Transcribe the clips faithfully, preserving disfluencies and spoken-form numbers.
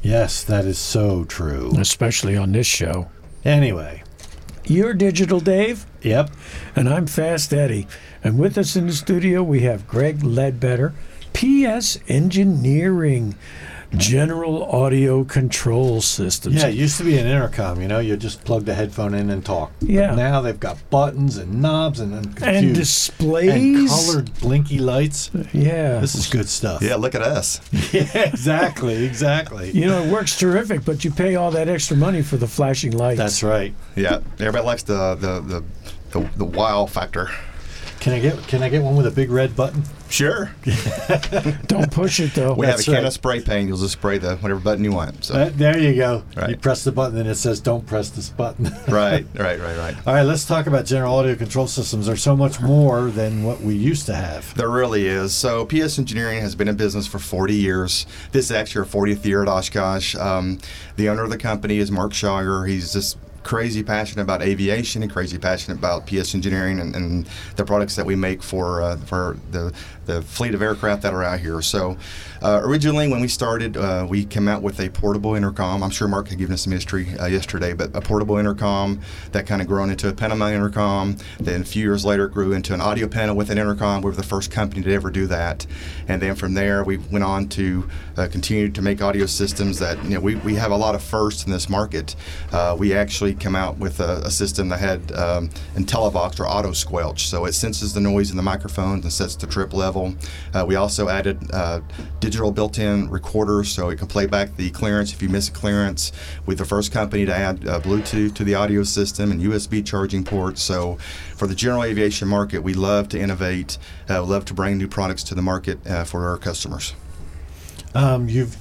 Yes, that is so true. especially on this show. Anyway, You're Digital Dave, yep. and I'm Fast Eddie. And with us in the studio, we have Greg Ledbetter, P S Engineering, General Audio Control Systems. Yeah, it used to be an intercom, you know, you just plug the headphone in and talk. Yeah. But now they've got buttons and knobs and, and, And compute- displays. and colored blinky lights. Yeah. This is good stuff. Yeah, look at us. Yeah, exactly, exactly. You know, it works terrific, but you pay all that extra money for the flashing lights. That's right. Yeah, everybody likes the the the, the, the wow factor. Can I get can I get one with a big red button? Sure. Don't push it, though. We have a That's can right. of spray paint. You'll just spray the whatever button you want. So Uh, there you go. Right. You press the button and it says don't press this button. right, right, right, right. All right, let's talk about General Audio Control Systems. They're so much more than what we used to have. There really is. So P S Engineering has been in business for forty years. This is actually our fortieth year at Oshkosh. Um, the owner of the company is Mark Schauger. He's just crazy passionate about aviation and crazy passionate about P S Engineering and, and the products that we make for uh, for the the fleet of aircraft that are out here. So uh, originally when we started, uh, we came out with a portable intercom. I'm sure Mark had given us some history uh, yesterday, but a portable intercom that kind of grown into a panel mount intercom. Then a few years later it grew into an audio panel with an intercom. We were the first company to ever do that. And then from there we went on to uh, continue to make audio systems that, you know, we, we have a lot of firsts in this market. Uh, we actually come out with a, a system that had um, IntelliVox or auto squelch, so it senses the noise in the microphones and sets the trip level. Uh, we also added uh, digital built-in recorders, so it can play back the clearance if you miss a clearance. We're the first company to add uh, Bluetooth to the audio system and U S B charging ports. So for the general aviation market, we love to innovate, uh, we love to bring new products to the market uh, for our customers. Um, you've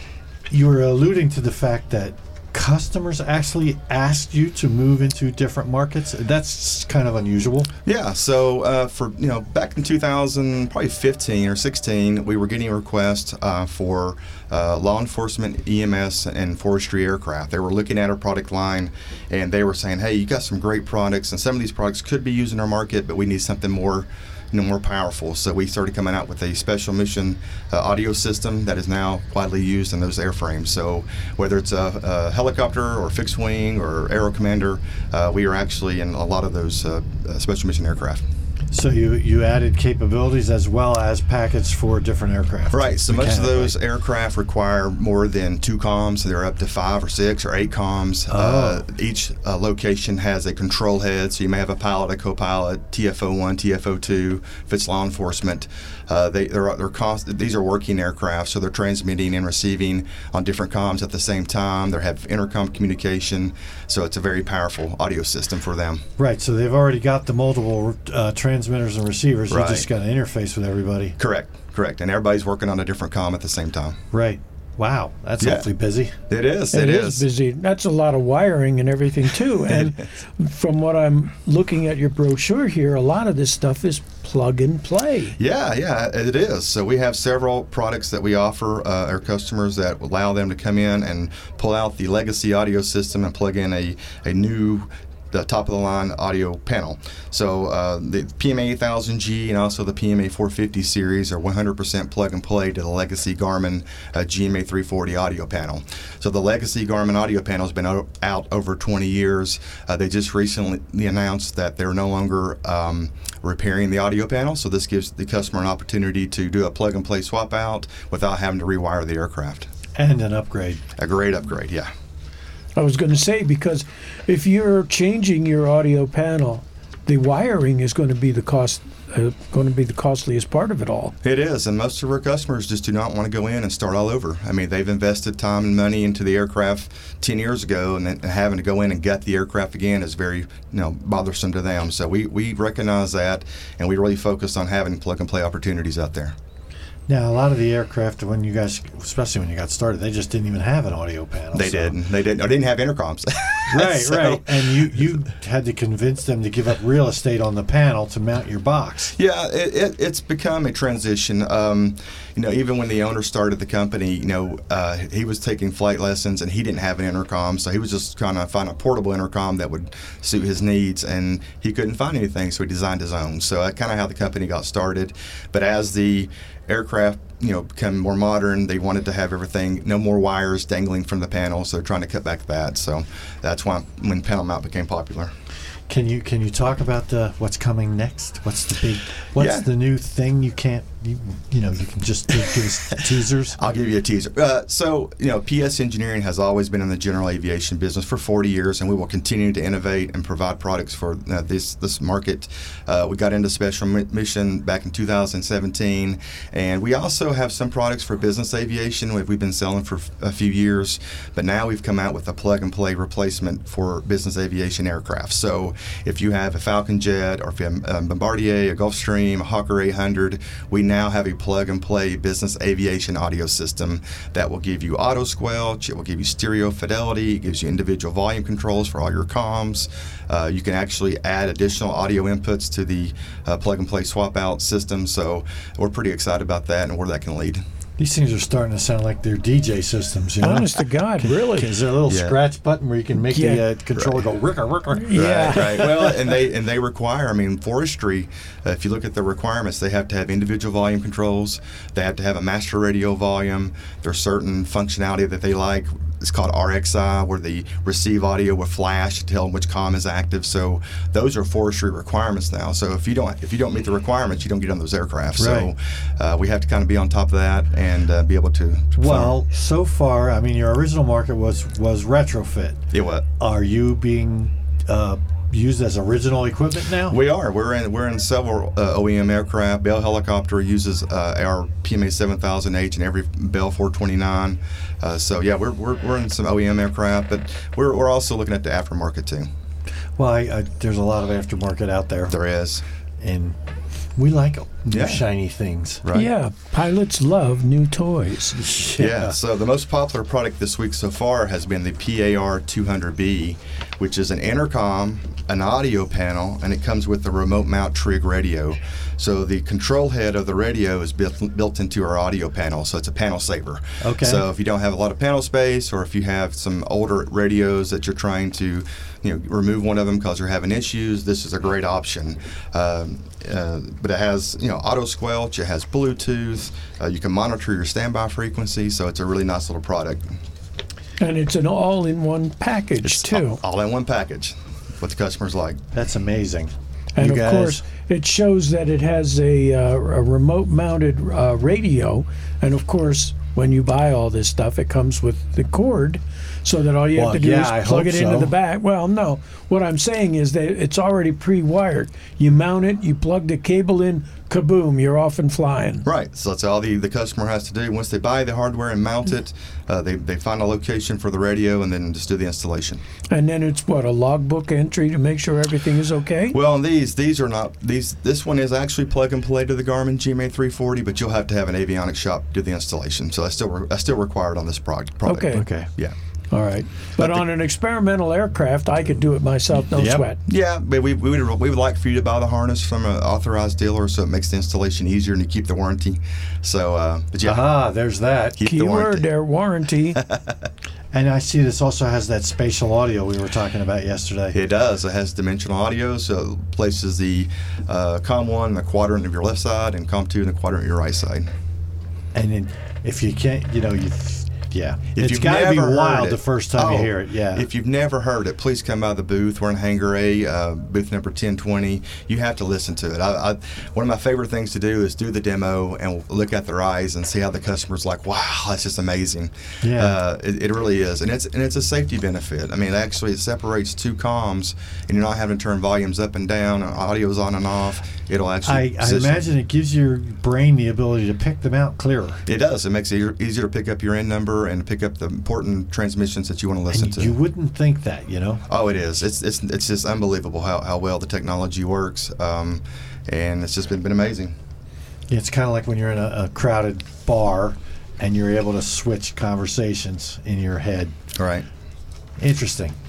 you were alluding to the fact that customers actually asked you to move into different markets. That's kind of unusual. Yeah, so uh, for, you know, back in two thousand, probably fifteen or sixteen, we were getting requests uh, for uh, law enforcement, E M S, and forestry aircraft. They were looking at our product line, and they were saying, hey, you got some great products, and some of these products could be used in our market, but we need something more, you know, more powerful. So we started coming out with a special mission uh, audio system that is now widely used in those airframes. So whether it's a, a helicopter or fixed wing or Aero Commander, uh, we are actually in a lot of those uh, uh, special mission aircraft. So you you added capabilities as well as packets for different aircraft. Right, so most of mechanically. those aircraft require more than two comms. They're up to five or six or eight comms. Oh. Uh, each uh, location has a control head, so you may have a pilot, a co-pilot, T F O one, T F O two, if it's law enforcement. Uh, they, they're, they're const- these are working aircraft, so they're transmitting and receiving on different comms at the same time. They have intercom communication, so it's a very powerful audio system for them. Right, so they've already got the multiple uh, transmitters and receivers. Right. You just got to interface with everybody. Correct, correct. And everybody's working on a different comm at the same time. Right. Wow, that's Yeah. awfully busy. It is, It it is is. busy. That's a lot of wiring and everything, too. And from what I'm looking at your brochure here, a lot of this stuff is plug and play. Yeah, yeah, it is. So we have several products that we offer uh, our customers that allow them to come in and pull out the legacy audio system and plug in a, a new the top-of-the-line audio panel. So uh, the P M A eight thousand G and also the P M A four fifty series are one hundred percent plug-and-play to the legacy Garmin uh, G M A three forty audio panel. So the legacy Garmin audio panel has been o- out over twenty years. Uh, they just recently announced that they're no longer um, repairing the audio panel, so this gives the customer an opportunity to do a plug-and-play swap-out without having to rewire the aircraft. And an upgrade. A great upgrade, yeah. I was going to say, because if you're changing your audio panel, the wiring is going to be the cost, uh, going to be the costliest part of it all. It is, and most of our customers just do not want to go in and start all over. I mean, they've invested time and money into the aircraft ten years ago, and then having to go in and gut the aircraft again is very, you know, bothersome to them. So we, we recognize that, and we really focus on having plug-and-play opportunities out there. Now, a lot of the aircraft, when you guys, especially when you got started, they just didn't even have an audio panel. They so. didn't. They didn't. Or didn't have intercoms. Right, So- right. And you, you had to convince them to give up real estate on the panel to mount your box. Yeah, it, it, it's become a transition. Um, you know, even when the owner started the company, you know, uh, he was taking flight lessons and he didn't have an intercom, so he was just trying to find a portable intercom that would suit his needs, and he couldn't find anything, so he designed his own. So that's kind of how the company got started. But as the aircraft, you know, become more modern. They wanted to have everything, no more wires dangling from the panel, so they're trying to cut back that. So that's why when panel mount became popular. Can you can you talk about the what's coming next? What's the big? What's Yeah. the new thing you can't? You, you know, you can just give us teasers. I'll give you a teaser. Uh, so, you know, P S Engineering has always been in the general aviation business for forty years, and we will continue to innovate and provide products for uh, this this market. Uh, we got into special mi- mission back in two thousand seventeen, and we also have some products for business aviation we've, we've been selling for f- a few years, but now we've come out with a plug-and-play replacement for business aviation aircraft. So if you have a Falcon Jet, or if you have a Bombardier, a Gulfstream, a Hawker eight hundred, we now have a plug-and-play business aviation audio system that will give you auto squelch, it will give you stereo fidelity, it gives you individual volume controls for all your comms. Uh, you can actually add additional audio inputs to the uh, plug-and-play swap-out system, so we're pretty excited about that and where that can lead. These things are starting to sound like they're D J systems. You know? Honest to God, really? Is there a little Yeah. scratch button where you can make Yeah. the uh, controller go ricker, ricker? Yeah. Right, right. Well, and they and they require. I mean, forestry. Uh, if you look at the requirements, they have to have individual volume controls. They have to have a master radio volume. There's certain functionality that they like. It's called R X I, where they receive audio with flash to tell them which comm is active. So those are forestry requirements now. So if you don't if you don't meet the requirements, you don't get on those aircraft. Right. So uh, we have to kind of be on top of that and uh, be able to. to Well, so far, I mean, your original market was was retrofit. yeah, what? Are you being uh, used as original equipment now? We are. We're in. We're in several uh, O E M aircraft. Bell Helicopter uses uh, our P M A seven thousand H and every Bell four twenty-nine. Uh, so yeah, we're, we're we're in some O E M aircraft, but we're we're also looking at the aftermarket too. Well, I, I, there's a lot of aftermarket out there, There is. and we like new Yeah. shiny things. Right. Yeah, pilots love new toys. Yeah. So the most popular product this week so far has been the P A R two hundred B, which is an intercom, an audio panel, and it comes with a remote mount Trig radio. So the control head of the radio is built built into our audio panel, so it's a panel saver. Okay. So if you don't have a lot of panel space, or if you have some older radios that you're trying to, you know, remove one of them because you're having issues, this is a great option. Um, uh, but it has, you know, auto squelch, it has Bluetooth, uh, you can monitor your standby frequency, so it's a really nice little product. And it's an all-in-one package, It's too. all, all in one package, what the customers like. That's amazing. And You of guys- course, it shows that it has a, uh, a remote-mounted uh, radio. And of course, when you buy all this stuff, it comes with the cord, so that all you Well, have to do yeah, I is plug hope it into so. the back. Well, no. What I'm saying is that it's already pre-wired. You mount it, you plug the cable in, kaboom, you're off and flying. Right, so that's all the, the customer has to do. Once they buy the hardware and mount it, uh, they, they find a location for the radio and then just do the installation. And then it's what, a logbook entry to make sure everything is okay? Well, and these these are not these. This one is actually plug and play to the Garmin G M A three forty, but you'll have to have an avionics shop do the installation. So that's still re- that's still required on this product. product. Okay. Okay. Yeah. All right. But the- on an experimental aircraft, I could do it myself, no Yep. sweat. Yeah, but we, we, would, we would like for you to buy the harness from an authorized dealer so it makes the installation easier and you keep the warranty. So, uh, but yeah, Aha, there's that. keep the Keyword warranty. there, warranty. And I see this also has that spatial audio we were talking about yesterday. It does. It has dimensional audio, so it places the uh, COM one in the quadrant of your left side and COM two in the quadrant of your right side. And then if you can't, you know, you, yeah, If it's you've got to be never heard wild it- the first time you Oh, hear it. Yeah. If you've never heard it, please come by the booth. We're in Hangar A, uh, booth number ten twenty. You have to listen to it. I, I, one of my favorite things to do is do the demo and look at their eyes and see how the customer's like, wow, that's just amazing. Yeah. Uh, it, it really is. And it's and it's a safety benefit. I mean, actually, it separates two comms, and you're not having to turn volumes up and down, and audio's on and off. It'll actually I, I position- imagine it gives your brain the ability to pick them out clearer. It does. It makes it easier, easier to pick up your end number and to pick up the important transmissions that you want to listen And to. you wouldn't think that, you know? Oh, it is. It's it's it's just unbelievable how, how well the technology works, um, and it's just been been amazing. It's kind of like when you're in a, a crowded bar and you're able to switch conversations in your head. All right. Interesting.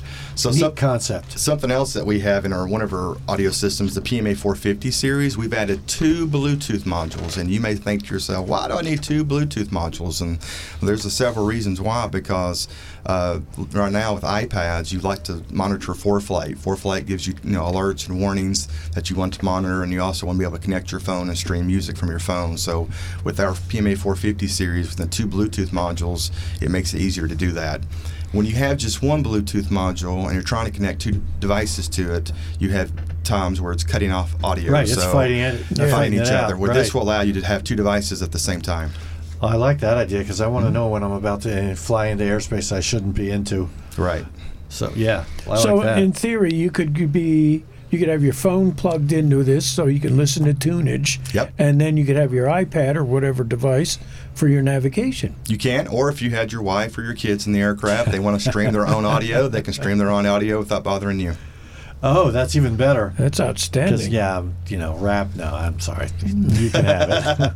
So Neat some, concept. something else that we have in our one of our audio systems, the P M A four fifty series, we've added two Bluetooth modules. And you may think to yourself, why do I need two Bluetooth modules? And there's a several reasons why. Because uh, right now with iPads, you like to monitor FourFlight. FourFlight gives you, you know, alerts and warnings that you want to monitor, and you also want to be able to connect your phone and stream music from your phone. So with our P M A four fifty series, with the two Bluetooth modules, it makes it easier to do that. When you have just one Bluetooth module and you're trying to connect two devices to it, you have times where it's cutting off audio. Right, so it's fighting it. they're Yeah. fighting each it out, other. Well, right. this will allow you to have two devices at the same time. I like that idea because I want to know when I'm about to fly into airspace I shouldn't be into. Right. So yeah, I so like that. in theory, you could be you could have your phone plugged into this so you can listen to tunage. Yep. And then you could have your iPad or whatever device for your navigation. You can, or if you had your wife or your kids in the aircraft, they want to stream their own audio, they can stream their own audio without bothering you. Oh, that's even better. That's Because outstanding. yeah, you know, rap. No, I'm sorry. You can have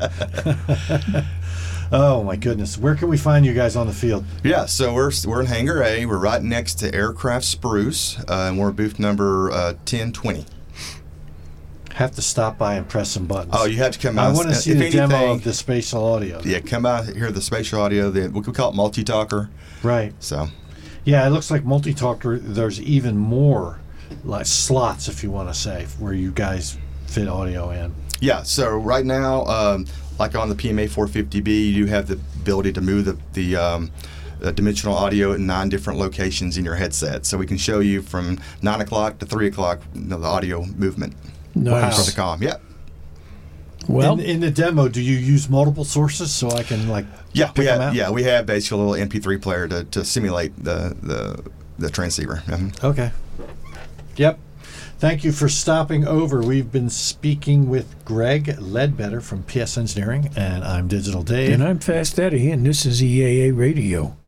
it. Oh my goodness, where can we find you guys on the field? Yeah, so we're we're in Hangar A. We're right next to Aircraft Spruce, uh, and we're booth number uh, ten twenty. Have to stop by and press some buttons. Oh, you have to come I out. want to Uh, see if the demo anything- of the spatial audio. Yeah, come out hear the spatial audio. The, we could call it multi-talker. Right. So, Yeah, it looks like multi-talker. There's even more like slots, if you want to say, where you guys fit audio in. yeah, so right now, um, like on the P M A four fifty B, you have the ability to move the, the um, uh, dimensional audio at nine different locations in your headset. So we can show you from nine o'clock to three o'clock, you know, the audio movement Nice. for the comm. Yeah. Well, in, in the demo, do you use multiple sources so I can like Yeah, pick we them have, out? yeah, we have basically a little M P three player to, to simulate the, the, the transceiver. Mhm. Okay. Yep. Thank you for stopping over. We've been speaking with Greg Ledbetter from P S Engineering, and I'm Digital Dave. and I'm Fast Eddie, and this is E A A Radio.